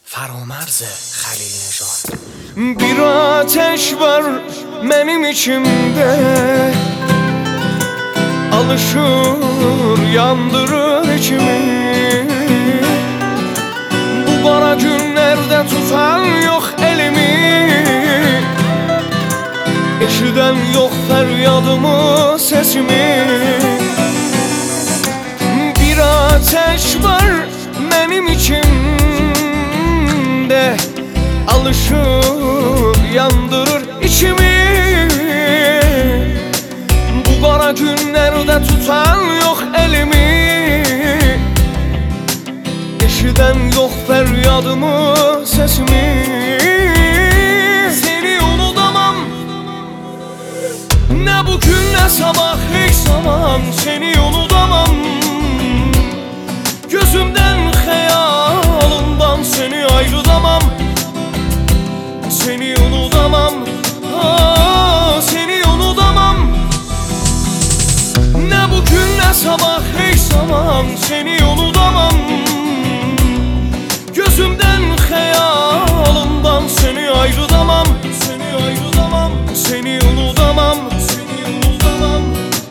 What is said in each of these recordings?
فرامرز خلیل نژاد. Bir ateş var benim içimde, alışır yandırır içimi. Bu kara günlerde tutan yok elimi, eşiden yok feryadımı, sesimi. Bir ateş var benim içimde, alışır yandırır içimi. Bu kara günlerde tutan yok elimi, eşiden yok feryadımı, sesimi. Seni unutamam, ne bugün ne sabah, hiç zaman seni unutamam. Gözümden hayalımdan seni ayırtamam. Seni unutamam, seni unutamam. Ne bugün ne sabah, hiç zaman seni unutamam. Gözümden hayalımdan seni ayırtamam. Seni ayırtamam, seni unutamam, seni unutamam.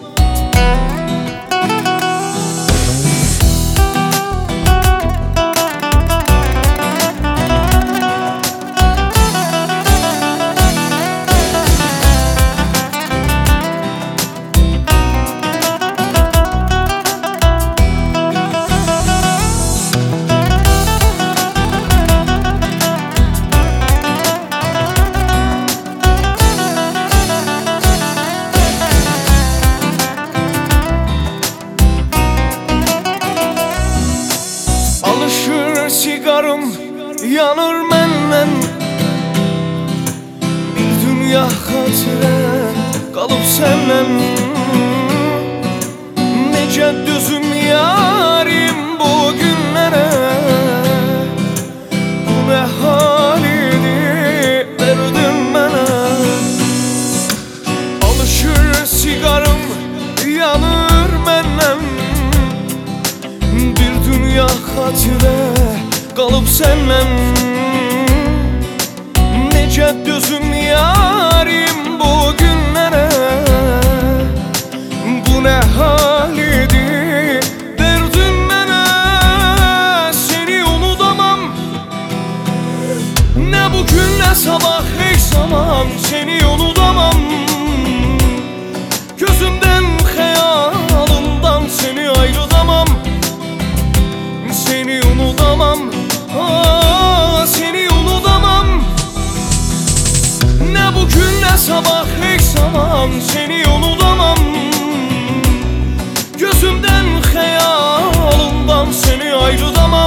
Alışır sigarım, yanır menden. Bir dünya hatire kalıp senden. Nece düzüm yarim bu günlere, bu ne halini verdin bana. Alışır sigarım, yanır menden. Bir dünya hatire kalıp senden. Nece düzüm yarim bu günlere, bu ne halidi verdin bana. Seni unutamam, ne bugün ne sabah, hiç zaman seni unutamam. Gözümden hayalımdan seni ayırtamam. Seni unutamam, seni unutamam. Ne bugün ne sabah, hiç zaman seni unutamam. Gözümden hayalımdan seni ayırtamam.